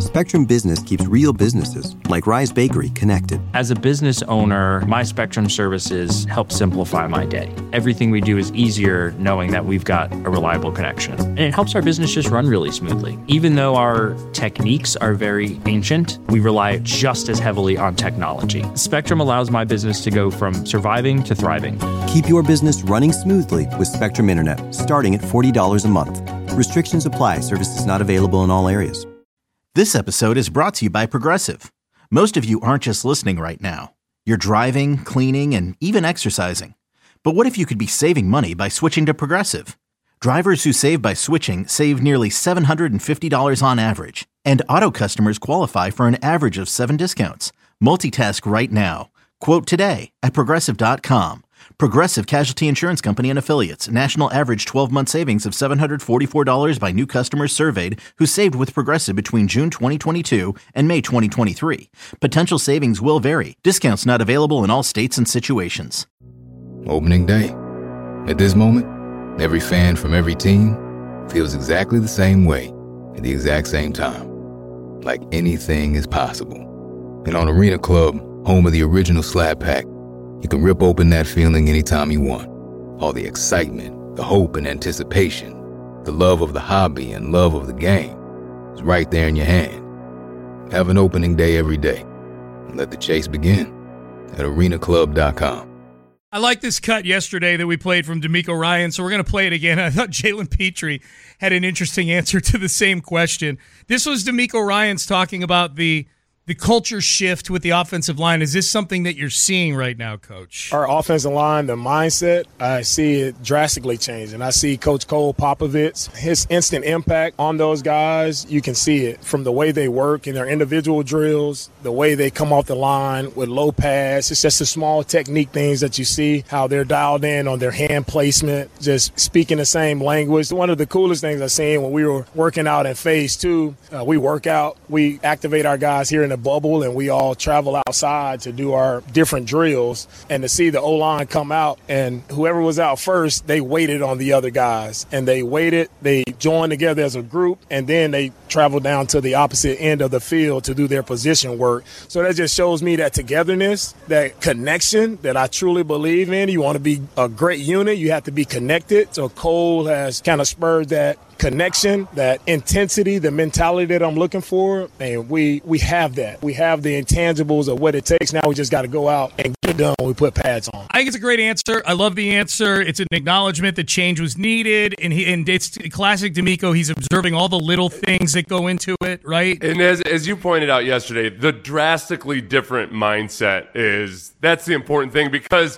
Spectrum Business keeps real businesses, like Rise Bakery, connected. As a business owner, my Spectrum services help simplify my day. Everything we do is easier knowing that we've got a reliable connection. And it helps our business just run really smoothly. Even though our techniques are very ancient, we rely just as heavily on technology. Spectrum allows my business to go from surviving to thriving. Keep your business running smoothly with Spectrum Internet, starting at $40 a month. Restrictions apply. Services not available in all areas. This episode is brought to you by Progressive. Most of you aren't just listening right now. You're driving, cleaning, and even exercising. But what if you could be saving money by switching to Progressive? Drivers who save by switching save nearly $750 on average. And auto customers qualify for an average of 7 discounts. Multitask right now. Quote today at Progressive.com. Progressive Casualty Insurance Company and Affiliates. National average 12-month savings of $744 by new customers surveyed who saved with Progressive between June 2022 and May 2023. Potential savings will vary. Discounts not available in all states and situations. Opening day. At this moment, every fan from every team feels exactly the same way at the exact same time. Like anything is possible. And on Arena Club, home of the original Slab Pack, you can rip open that feeling anytime you want. All the excitement, the hope and anticipation, the love of the hobby and love of the game is right there in your hand. Have an opening day every day. And let the chase begin at arenaclub.com. I like this cut yesterday that we played from D'Amico Ryans, so we're going to play it again. I thought Jalen Petrie had an interesting answer to the same question. This was D'Amico Ryans talking about the culture shift with the offensive line. Is this something that you're seeing right now, Coach? Our offensive line, the mindset, I see it drastically changing. I see Coach Cole Popovich, his instant impact on those guys. You can see it from the way they work in their individual drills, the way they come off the line with low pass. It's just the small technique things that you see, how they're dialed in on their hand placement, just speaking the same language. One of the coolest things I've seen when we were working out in phase 2, we work out, we activate our guys here in the bubble, and we all travel outside to do our different drills. And to see the O-line come out, and whoever was out first, they waited on the other guys. And they waited, they joined together as a group, and then they traveled down to the opposite end of the field to do their position work. So that just shows me that togetherness, that connection that I truly believe in. You want to be a great unit, you have to be connected. So Cole has kind of spurred that connection, that intensity, the mentality that I'm looking for, and we have that. We have the intangibles of what it takes. Now we just got to go out and get it done when we put pads on. I think it's a great answer. I love the answer. It's an acknowledgement that change was needed, and it's classic D'Amico. He's observing all the little things that go into it, right? And as you pointed out yesterday, the drastically different mindset that's the important thing, because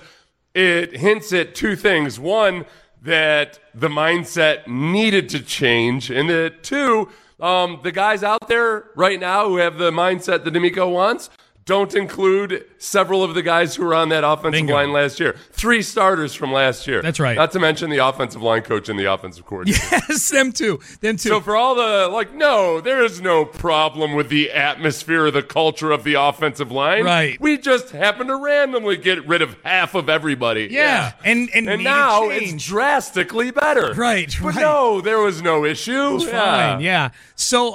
it hints at two things. One, that the mindset needed to change, and that two, the guys out there right now who have the mindset that D'Amico wants don't include several of the guys who were on that offensive line last year. 3 starters from last year. That's right. Not to mention the offensive line coach and the offensive coordinator. Yes, them too. So for all the, no, there is no problem with the atmosphere or the culture of the offensive line. Right. We just happen to randomly get rid of half of everybody. Yeah. And now it's drastically better. Right. But no, there was no issue. It was fine, yeah. So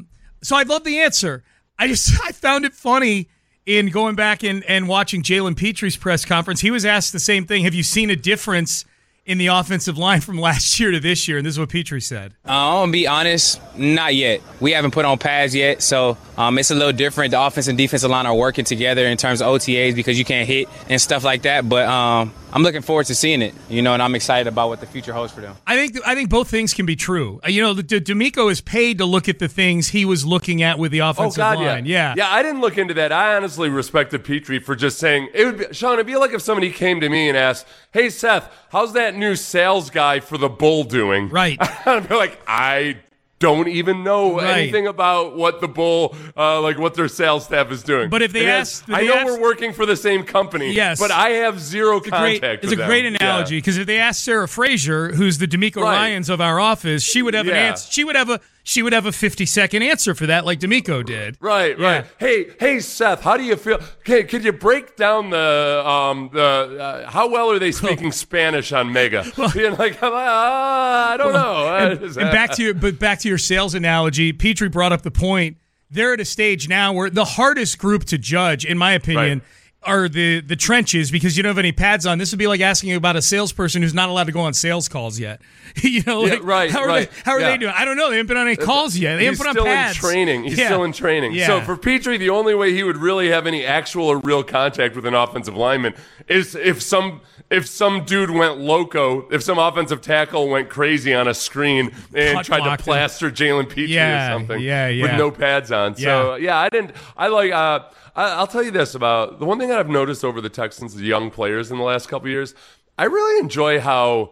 I love the answer. I found it funny in going back and watching Jalen Petrie's press conference. He was asked the same thing. Have you seen a difference in the offensive line from last year to this year? And this is what Petrie said. I'm going to be honest, not yet. We haven't put on pads yet, so it's a little different. The offense and defensive line are working together in terms of OTAs because you can't hit and stuff like that. But I'm looking forward to seeing it, and I'm excited about what the future holds for them. I think both things can be true. D'Amico is paid to look at the things he was looking at with the offensive line. Yeah, I didn't look into that. I honestly respected Petrie for just saying, it'd be like if somebody came to me and asked, hey, Seth, how's that new sales guy for the Bull doing? Right. I'd be like, I don't even know anything about what the Bull, what their sales staff is doing. But if they we're working for the same company. Yes, but I have zero contact. It's a great analogy because if they asked Sarah Frazier, who's the D'Amico Ryans of our office, she would have an answer. She would have a 50-second answer for that, like D'Amico did. Right. Hey, Seth, how do you feel? Okay, could you break down the how well are they speaking Spanish on Mega? I don't know. And back to your sales analogy, Petrie brought up the point they're at a stage now where the hardest group to judge, in my opinion, are the trenches, because you don't have any pads on. This would be like asking about a salesperson who's not allowed to go on sales calls yet. How are they doing? I don't know. They haven't been on any calls yet. They haven't put on pads. He's still in training. Yeah. So for Petrie, the only way he would really have any actual or real contact with an offensive lineman is if some dude went loco, if some offensive tackle went crazy on a screen and tried to plaster Jalen Petrie or something with no pads on. So I'll tell you this about the one thing that I've noticed over the Texans' young players in the last couple of years. I really enjoy how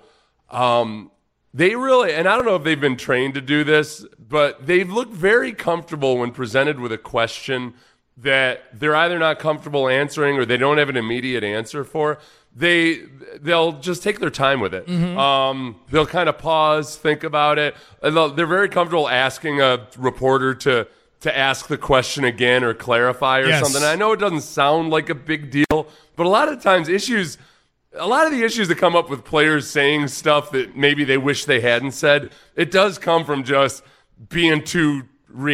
they really, and I don't know if they've been trained to do this, but they've looked very comfortable when presented with a question that they're either not comfortable answering or they don't have an immediate answer for. They'll just take their time with it. They'll kind of pause, think about it. They're very comfortable asking a reporter to ask the question again or clarify or something. I know it doesn't sound like a big deal, but a lot of times a lot of the issues that come up with players saying stuff that maybe they wish they hadn't said, it does come from just being too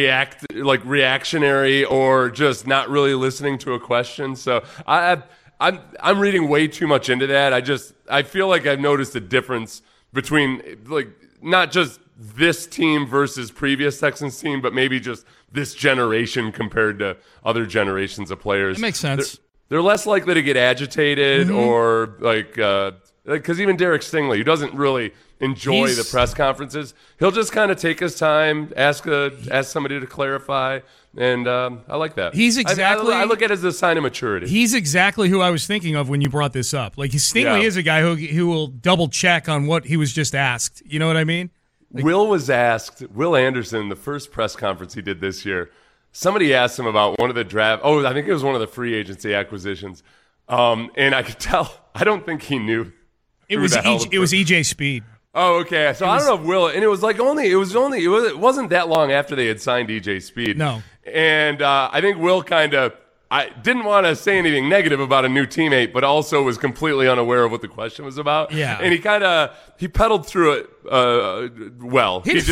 reactionary or just not really listening to a question. So I'm reading way too much into that. I feel like I've noticed a difference between not just this team versus previous Texans team, but maybe just this generation compared to other generations of players. That makes sense. They're less likely to get agitated or because even Derek Stingley, who doesn't really enjoy the press conferences, he'll just kind of take his time, ask somebody to clarify, and I like that. I look at it as a sign of maturity. He's exactly who I was thinking of when you brought this up. Like Stingley is a guy who will double check on what he was just asked. You know what I mean? Will Anderson, the first press conference he did this year, somebody asked him about one of the draft. Oh, I think it was one of the free agency acquisitions. And I could tell, I don't think he knew. It was EJ Speed. Oh, okay. So I don't know if Will, and it it wasn't that long after they had signed EJ Speed. No. And I think Will I didn't want to say anything negative about a new teammate, but also was completely unaware of what the question was about. Yeah. And he pedaled through it well. It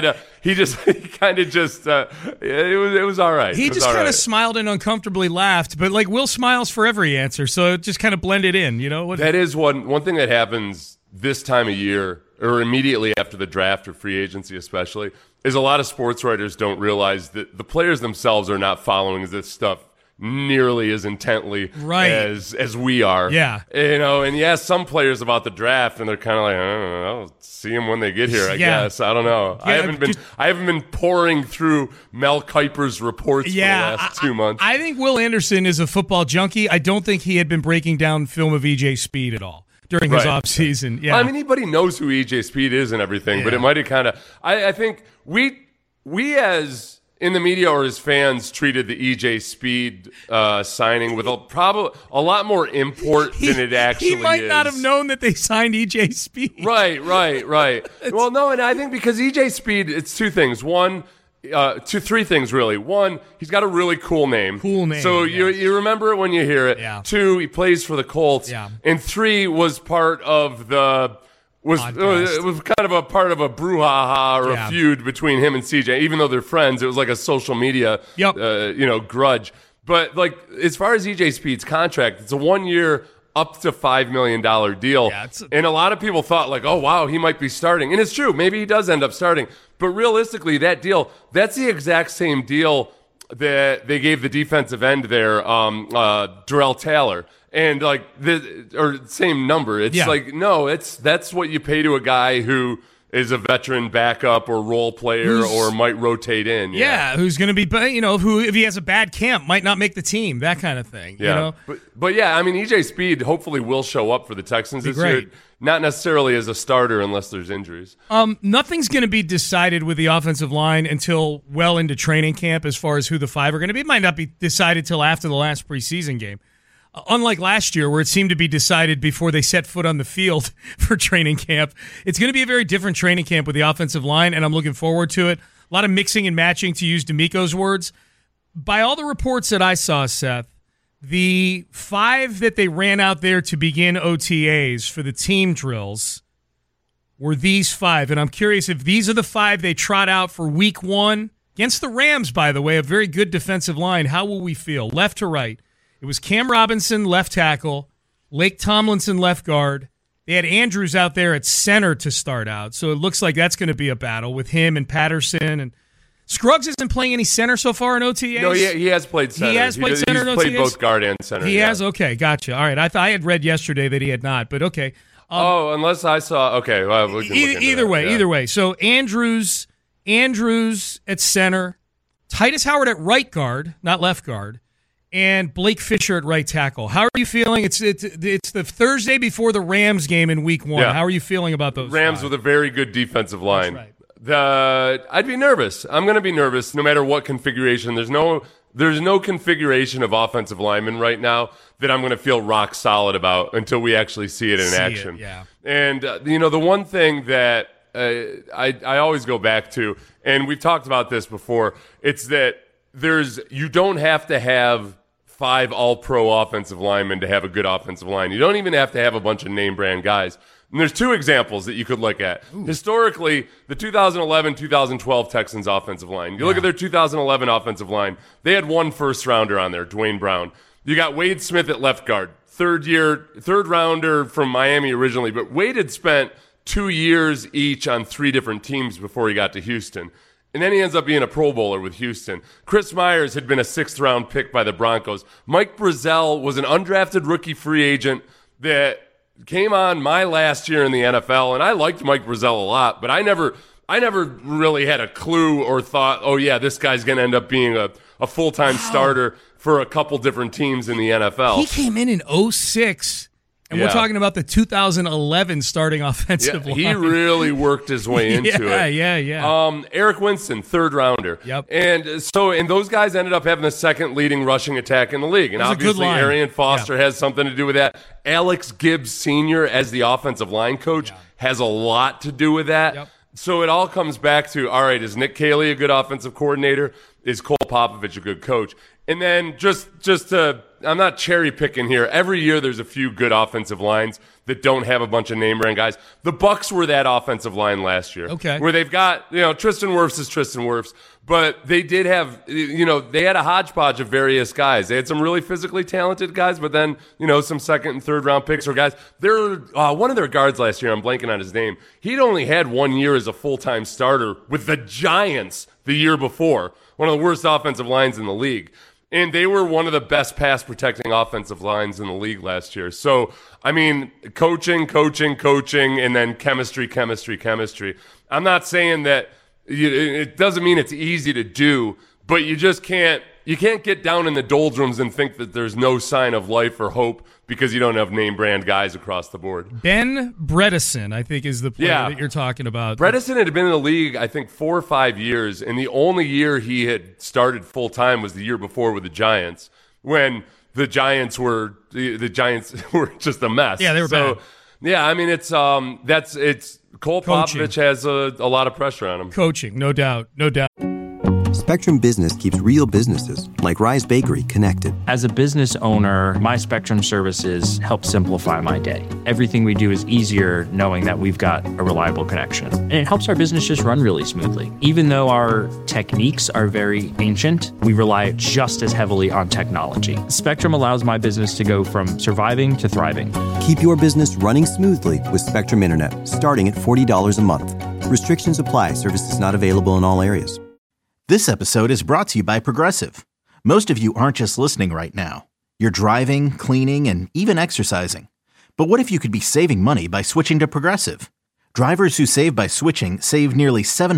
was all right. He just kind of smiled and uncomfortably laughed, but Will smiles for every answer, so it just kind of blended in, That is one thing that happens this time of year, or immediately after the draft or free agency especially, is a lot of sports writers don't realize that the players themselves are not following this stuff nearly as intently as we are. Yeah. And you ask some players about the draft and they're kind of like, I don't know, I'll see them when they get here, I guess. I don't know. Yeah, I haven't been pouring through Mel Kiper's reports for the last 2 months. I think Will Anderson is a football junkie. I don't think he had been breaking down film of EJ Speed at all during his offseason. Yeah. I mean, anybody knows who EJ Speed is and everything, but it might have kind of I think we as in the media or as fans treated the EJ Speed signing with a lot more import than it actually is. He might not have known that they signed EJ Speed. Right. Well, no, and I think because EJ Speed, it's two things. Three things, really. One, he's got a really cool name. So you remember it when you hear it. Yeah. Two, he plays for the Colts. Yeah. And three, was part of it was kind of a part of a brouhaha or a feud between him and CJ. Even though they're friends, it was like a social media, grudge. But as far as EJ Speed's contract, it's a 1 year, up to $5 million deal. Yeah, and a lot of people thought oh wow, he might be starting, and it's true. Maybe he does end up starting. But realistically, that's the exact same deal that they gave the defensive end there, Darrell Taylor. And same number. It's that's what you pay to a guy who is a veteran backup or role player or might rotate in. Yeah, who's going to be, who if he has a bad camp might not make the team, that kind of thing. Yeah, but yeah, I mean, EJ Speed hopefully will show up for the Texans this year. Not necessarily as a starter unless there's injuries. Nothing's going to be decided with the offensive line until well into training camp as far as who the five are going to be. It might not be decided till after the last preseason game. Unlike last year, where it seemed to be decided before they set foot on the field for training camp, it's going to be a very different training camp with the offensive line, and I'm looking forward to it. A lot of mixing and matching, to use D'Amico's words. By all the reports that I saw, Seth, the five that they ran out there to begin OTAs for the team drills were these five, and I'm curious if these are the five they trot out for week one Against the Rams, by the way, a very good defensive line. How will we feel? Left to right. It was Cam Robinson, left tackle, Lake Tomlinson, left guard. They had Andrews out there at center to start out, so it looks like that's going to be a battle with him and Patterson. And Scruggs isn't playing any center so far in OTAs? No, he has played center. He has played center in OTAs? He's played both guard and center. He has? Okay, gotcha. All right, I had read yesterday that he had not, but okay. Unless I saw. Okay, well, we can look into either that, way, yeah. either way. So Andrews at center, Titus Howard at right guard, not left guard, and Blake Fisher at right tackle. How are you feeling? It's the Thursday before the Rams game in Week 1. Yeah. How are you feeling about those Rams five? with a very good defensive line. That's right. I'd be nervous. I'm going to be nervous no matter what configuration. There's no configuration of offensive linemen right now that I'm going to feel rock solid about until we actually see it in action. Yeah. And the one thing that I always go back to, and we've talked about this before, it's that you don't have to have 5 all-pro offensive linemen to have a good offensive line. You don't even have to have a bunch of name-brand guys. And there's 2 examples that you could look at. Ooh. Historically, the 2011-2012 Texans offensive line. You look at their 2011 offensive line, they had 1 first-rounder on there, Dwayne Brown. You got Wade Smith at left guard, third-rounder from Miami originally, but Wade had spent 2 years each on 3 different teams before he got to Houston. And then he ends up being a Pro Bowler with Houston. Chris Myers had been a 6th-round pick by the Broncos. Mike Brazzell was an undrafted rookie free agent that came on my last year in the NFL, and I liked Mike Brazzell a lot, but I never really had a clue or thought, oh, yeah, this guy's going to end up being a full-time starter for a couple different teams in the NFL. He came in 2006. And we're talking about the 2011 starting offensive line. He really worked his way into it. Yeah. Eric Winston, 3rd rounder. Yep. And those guys ended up having the 2nd leading rushing attack in the league. And obviously Arian Foster has something to do with that. Alex Gibbs Sr. as the offensive line coach has a lot to do with that. Yep. So it all comes back to, all right, is Nick Caley a good offensive coordinator? Is Cole Popovich a good coach? And then just to, I'm not cherry picking here. Every year there's a few good offensive lines that don't have a bunch of name brand guys. The Bucs were that offensive line last year. Okay. Where they've got, Tristan Wirfs is Tristan Wirfs, but they did have, they had a hodgepodge of various guys. They had some really physically talented guys, but then, some 2nd and 3rd round picks or guys. One of their guards last year, I'm blanking on his name. He'd only had 1 year as a full-time starter with the Giants the year before. One of the worst offensive lines in the league. And they were one of the best pass-protecting offensive lines in the league last year. So, I mean, coaching, and then chemistry. I'm not saying that it doesn't mean it's easy to do, but you just can't get down in the doldrums and think that there's no sign of life or hope because you don't have name-brand guys across the board. Ben Bredeson, I think, is the player that you're talking about. Bredeson had been in the league, I think, 4 or 5 years, and the only year he had started full-time was the year before with the Giants, when the Giants were just a mess. Yeah, they were bad. Yeah, I mean, it's Cole Popovich has a lot of pressure on him. Coaching, no doubt. Spectrum Business keeps real businesses, like Rise Bakery, connected. As a business owner, my Spectrum services help simplify my day. Everything we do is easier knowing that we've got a reliable connection. And it helps our business just run really smoothly. Even though our techniques are very ancient, we rely just as heavily on technology. Spectrum allows my business to go from surviving to thriving. Keep your business running smoothly with Spectrum Internet, starting at $40 a month. Restrictions apply. Services not available in all areas. This episode is brought to you by Progressive. Most of you aren't just listening right now. You're driving, cleaning, and even exercising. But what if you could be saving money by switching to Progressive? Drivers who save by switching save nearly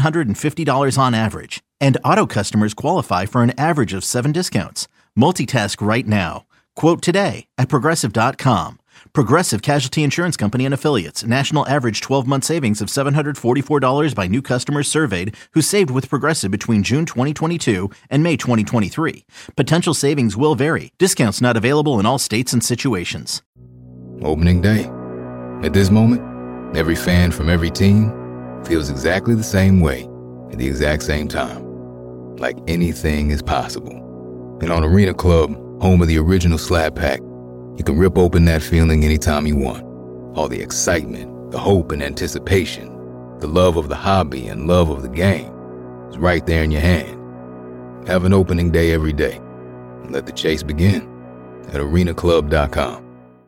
$750 on average. And auto customers qualify for an average of 7 discounts. Multitask right now. Quote today at Progressive.com. Progressive Casualty Insurance Company and Affiliates. National average 12-month savings of $744 by new customers surveyed who saved with Progressive between June 2022 and May 2023. Potential savings will vary. Discounts not available in all states and situations. Opening day. At this moment, every fan from every team feels exactly the same way at the exact same time. Like anything is possible. And on Arena Club, home of the original Slab Pack, you can rip open that feeling anytime you want. All the excitement, the hope and anticipation, the love of the hobby and love of the game is right there in your hand. Have an opening day every day. Let the chase begin at arenaclub.com.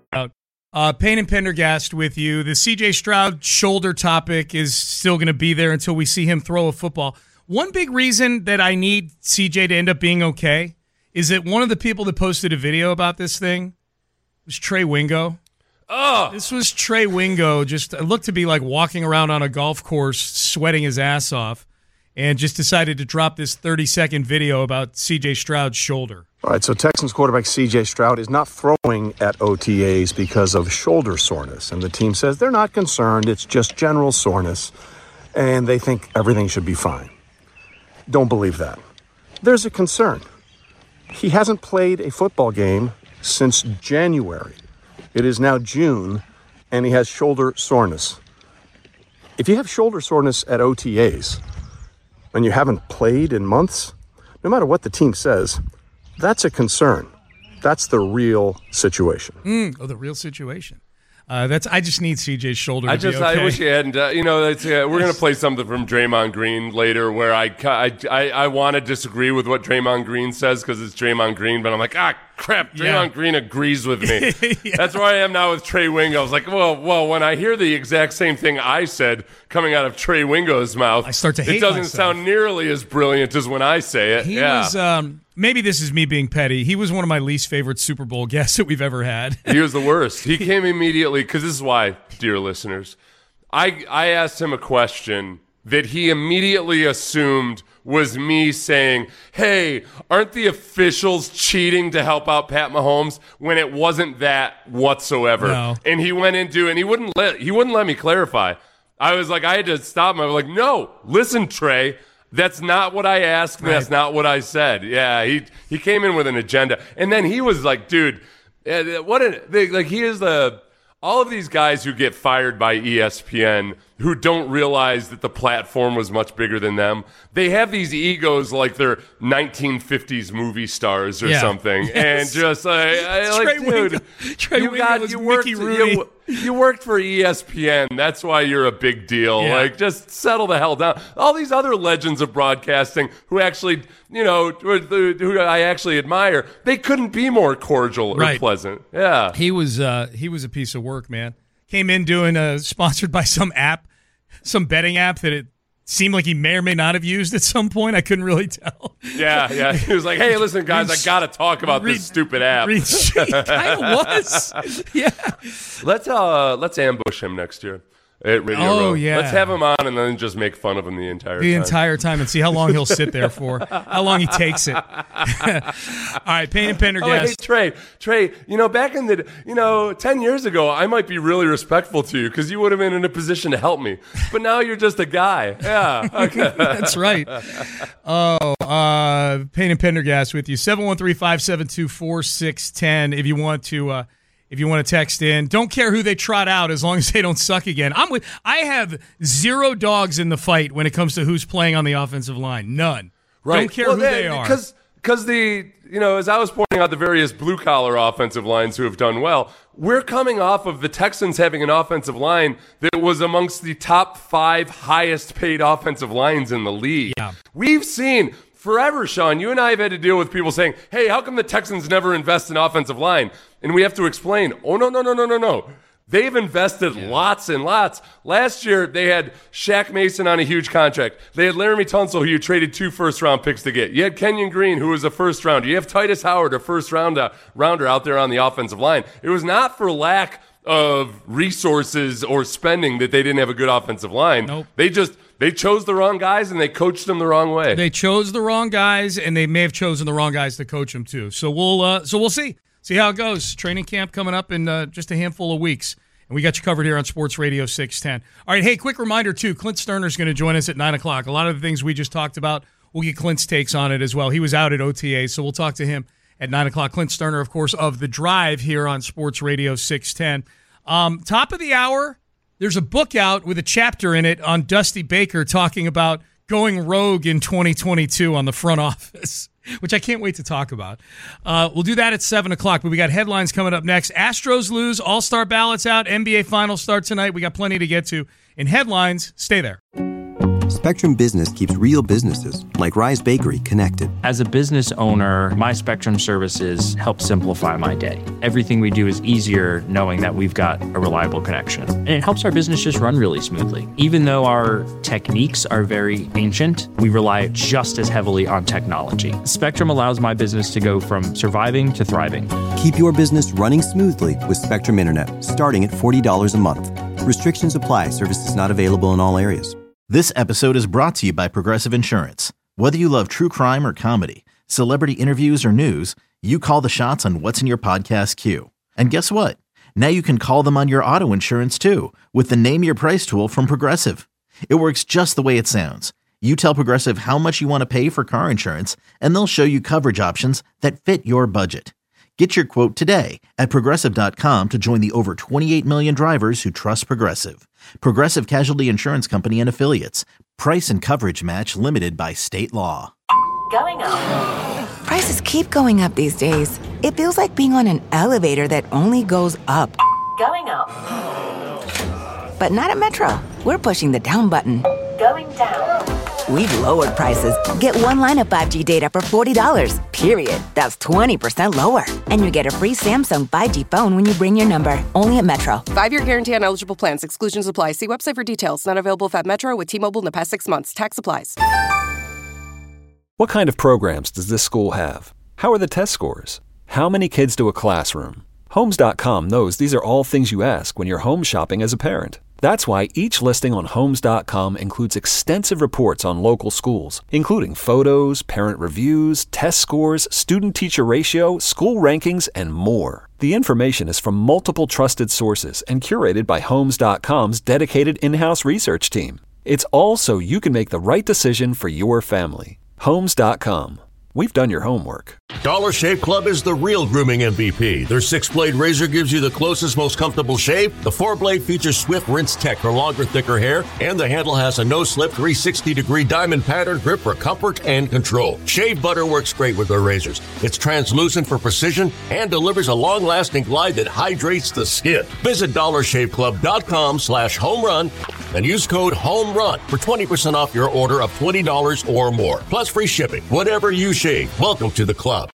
Payne and Pendergast with you. The C.J. Stroud shoulder topic is still going to be there until we see him throw a football. One big reason that I need C.J. to end up being okay is that one of the people that posted a video about this thing was Trey Wingo. Oh, this was Trey Wingo. Just looked to be like walking around on a golf course, sweating his ass off, and just decided to drop this 30-second video about C.J. Stroud's shoulder. All right, so Texans quarterback C.J. Stroud is not throwing at OTAs because of shoulder soreness, and the team says they're not concerned. It's just general soreness, and they think everything should be fine. Don't believe that. There's a concern. He hasn't played a football game since January. It is now June, and he has shoulder soreness. If you have shoulder soreness at OTAs and you haven't played in months, no matter what the team says, that's a concern. That's the real situation. The real situation. I just need CJ's shoulder to be okay. I wish he hadn't. We're going to play something from Draymond Green later where I want to disagree with what Draymond Green says because it's Draymond Green, but I'm like, crap, Draymond Green agrees with me. Yeah. That's where I am now with Trey Wingo. I was like, well, when I hear the exact same thing I said coming out of Trey Wingo's mouth, I start to hate it doesn't myself. Sound nearly as brilliant as when I say it. He was, maybe this is me being petty. He was one of my least favorite Super Bowl guests that we've ever had. He was the worst. He came immediately, because this is why, dear listeners, I asked him a question that he immediately assumed was me saying, hey, aren't the officials cheating to help out Pat Mahomes, when it wasn't that whatsoever? No. And he went into, and he wouldn't let me clarify. I was like, I had to stop him. I was like, no, listen, Trey, that's not what I asked. Right. That's not what I said. Yeah, he came in with an agenda. And then he was like, dude, he is all of these guys who get fired by ESPN who don't realize that the platform was much bigger than them. They have these egos like they're 1950s movie stars or something. Yes. And just you worked for ESPN. That's why you're a big deal. Yeah. Like, just settle the hell down. All these other legends of broadcasting who actually, who I actually admire, they couldn't be more cordial or pleasant. Yeah. He was a piece of work, man. Came in doing sponsored by some app, some betting app that it seemed like he may or may not have used at some point. I couldn't really tell. Yeah. He was like, hey, listen, guys, I got to talk about this stupid app. He kind of was. Yeah. Let's ambush him next year at Radio Row. Yeah. Let's have him on and then just make fun of him the entire time and see how long he'll sit there for, how long he takes it. All right, Payne and Pendergast. Hey, Trey, back in the, 10 years ago, I might be really respectful to you because you would have been in a position to help me. But now you're just a guy. Yeah. Okay. That's right. Payne and Pendergast with you. 713-572-4610 if you want to text in. Don't care who they trot out as long as they don't suck again. I have zero dogs in the fight when it comes to who's playing on the offensive line. None. Right. Don't care who they are. Because as I was pointing out the various blue-collar offensive lines who have done well, we're coming off of the Texans having an offensive line that was amongst the top 5 highest-paid offensive lines in the league. Yeah. We've seen forever, Sean, you and I have had to deal with people saying, hey, how come the Texans never invest in offensive line? And we have to explain, no. They've invested lots and lots. Last year, they had Shaq Mason on a huge contract. They had Laramie Tunsil, who you traded 2 first-round picks to get. You had Kenyon Green, who was a first-rounder. You have Titus Howard, a first-rounder out there on the offensive line. It was not for lack of resources or spending that they didn't have a good offensive line. Nope. They chose the wrong guys, and they coached them the wrong way. They chose the wrong guys, and they may have chosen the wrong guys to coach them too. So we'll see. See how it goes. Training camp coming up in just a handful of weeks. And we got you covered here on Sports Radio 610. All right, hey, quick reminder, too. Clint Sterner's going to join us at 9 o'clock. A lot of the things we just talked about, we'll get Clint's takes on it as well. He was out at OTA, so we'll talk to him at 9 o'clock. Clint Sterner, of course, of The Drive here on Sports Radio 610. Top of the hour, there's a book out with a chapter in it on Dusty Baker talking about going rogue in 2022 on the front office, which I can't wait to talk about. We'll do that at 7 o'clock, but we got headlines coming up next. Astros lose, All-Star ballots out, NBA Finals start tonight. We got plenty to get to. In headlines, stay there. Spectrum Business keeps real businesses, like Rise Bakery, connected. As a business owner, my Spectrum services help simplify my day. Everything we do is easier knowing that we've got a reliable connection. And it helps our business just run really smoothly. Even though our techniques are very ancient, we rely just as heavily on technology. Spectrum allows my business to go from surviving to thriving. Keep your business running smoothly with Spectrum Internet, starting at $40 a month. Restrictions apply. Services not available in all areas. This episode is brought to you by Progressive Insurance. Whether you love true crime or comedy, celebrity interviews or news, you call the shots on what's in your podcast queue. And guess what? Now you can call them on your auto insurance too with the Name Your Price tool from Progressive. It works just the way it sounds. You tell Progressive how much you want to pay for car insurance, and they'll show you coverage options that fit your budget. Get your quote today at Progressive.com to join the over 28 million drivers who trust Progressive. Progressive Casualty Insurance Company and Affiliates. Price and coverage match limited by state law. Going up. Prices keep going up these days. It feels like being on an elevator that only goes up. Going up. But not at Metro. We're pushing the down button. Going down. We've lowered prices. Get one line of 5G data for $40, period. That's 20% lower. And you get a free Samsung 5G phone when you bring your number. Only at Metro. 5-year guarantee on eligible plans. Exclusions apply. See website for details. Not available at Metro with T-Mobile in the past 6 months. Tax applies. What kind of programs does this school have? How are the test scores? How many kids do a classroom? Homes.com knows these are all things you ask when you're home shopping as a parent. That's why each listing on Homes.com includes extensive reports on local schools, including photos, parent reviews, test scores, student-teacher ratio, school rankings, and more. The information is from multiple trusted sources and curated by Homes.com's dedicated in-house research team. It's all so you can make the right decision for your family. Homes.com. We've done your homework. Dollar Shave Club is the real grooming MVP. Their 6-blade razor gives you the closest, most comfortable shave. The 4-blade features Swift Rinse Tech for longer, thicker hair. And the handle has a no-slip 360-degree diamond pattern grip for comfort and control. Shave butter works great with their razors. It's translucent for precision and delivers a long-lasting glide that hydrates the skin. Visit DollarShaveClub.com/homerun and use code HOMERUN for 20% off your order of $20 or more. Plus free shipping. Whatever you shave, welcome to the club.